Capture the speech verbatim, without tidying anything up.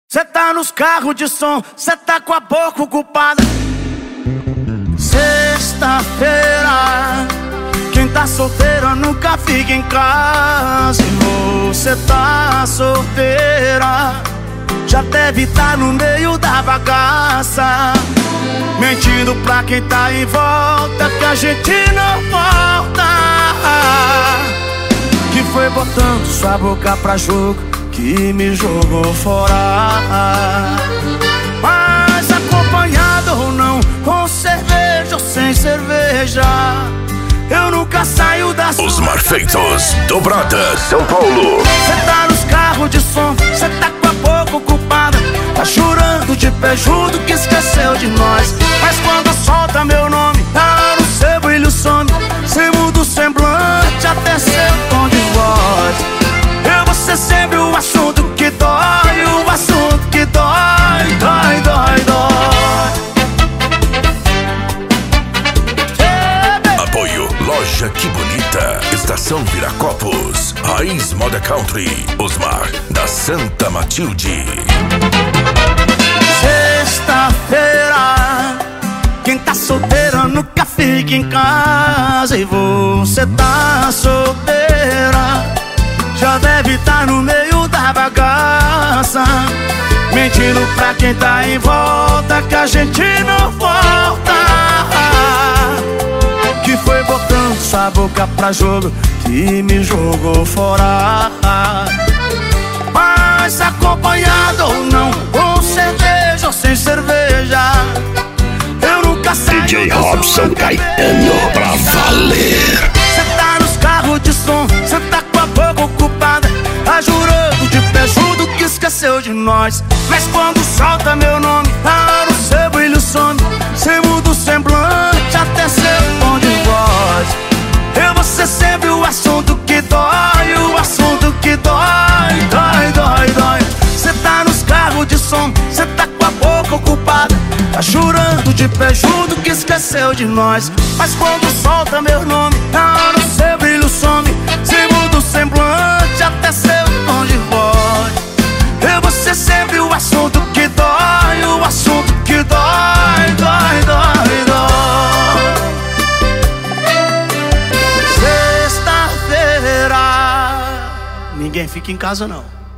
Cê tá nos carros de som, cê tá com a boca ocupada. Sexta-feira, quem tá solteiro nunca fica em casa. E você tá solteira, já deve tá no meio da bagaça, mentindo pra quem tá em volta que a gente não volta. Que foi botando sua boca pra jogo que me jogou fora. Mas acompanhado ou não, com cerveja ou sem cerveja, eu nunca saio da sua. Os Marfeitos, Dobrada, São Paulo. Cê tá nos carros de som, cê tá com a boca ocupada, tá chorando de pé junto que esqueceu de nós. Mas quando solta meu nome, ah, no seu brilho some, cê muda o semblante, até seu tom de voz. Eu vou ser sempre o assunto que dói, o assunto que dói, dói, dói, dói. Apoio Loja Que Bonita, Estação Viracopos, Raiz Moda Country, Osmar da Santa Matilde. Sexta-feira, quem tá solteira nunca fica em casa. E você tá solteira, já deve tá no meio da bagaça, mentindo pra quem tá em volta que a gente não volta. Que foi botando sua boca pra jogo que me jogou fora. Mas acompanhado ou não, com cerveja ou sem cerveja, eu nunca saio. D J Robson Caetano pra valer. Cê tá nos carros de som, cê tá com a boca ocupada, tá jurando de pé junto que esqueceu de nós. Mas quando solta meu nome, ah, no seu brilho some, cê muda o semblante, até seu tom de voz. Eu vou ser sempre o assunto que dói, o assunto que dói, dói, dói, dói. Cê tá nos carros de som, cê tá com a boca ocupada, tá chorando de pé junto que esqueceu de nós. Mas quando solta meu nome, ah, no seu brilho some, cê muda o semblante, até seu tom de voz. Eu vou ser sempre o assunto que dói, o assunto que dói, dói, dói, dói. Sexta-feira, ninguém fica em casa não.